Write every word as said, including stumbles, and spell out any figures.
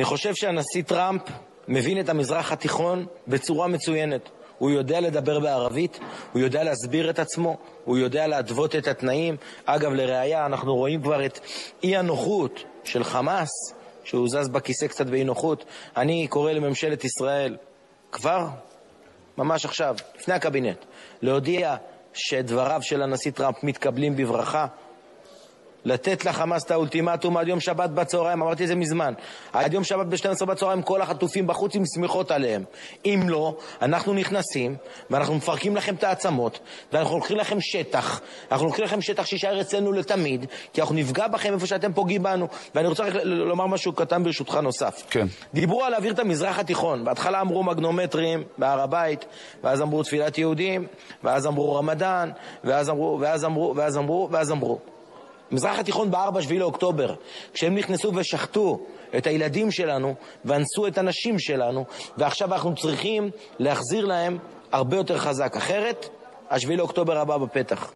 אני חושב שהנשיא טראמפ מבין את המזרח התיכון בצורה מצוינת. הוא יודע לדבר בערבית, הוא יודע להסביר את עצמו, הוא יודע להדוות את התנאים. אגב, לראיה, אנחנו רואים כבר את אי הנוחות של חמאס, שהוא זז בכיסא קצת באי נוחות. אני קורא לממשלת ישראל, כבר, ממש עכשיו, לפני הקבינט, להודיע שדבריו של הנשיא טראמפ מתקבלים בברכה, לתת לחמאס את האולטימטום עד יום שבת בצהריים, אמרתי את זה מזמן, עד יום שבת ב-שתים עשרה בצהריים כל החטופים בחוץ עם סמיכות עליהם. אם לא, אנחנו נכנסים ואנחנו מפרקים לכם את העצמות, ואנחנו לוקחים לכם שטח, אנחנו לוקחים לכם שטח שישאר אצלנו לתמיד, כי אנחנו נפגע בכם איפה שאתם פוגעים בנו. ואני רוצה רק לומר משהו קטן ברשותך נוסף. כן. דיברו על להעביר את המזרח התיכון, בהתחלה אמרו מגנומטרים בהר הבית, ואז אמרו תפילת יהודים, ואז אמרו רמדאן, ואז אמרו, ואז אמרו, ואז אמרו, ואז אמרו. מזרח התיכון בארבעה שביעי לאוקטובר, כשהם נכנסו ושחטו את הילדים שלנו ואנסו את הנשים שלנו, ועכשיו אנחנו צריכים להחזיר להם הרבה יותר חזק, אחרת השביעי לאוקטובר הבא בפתח.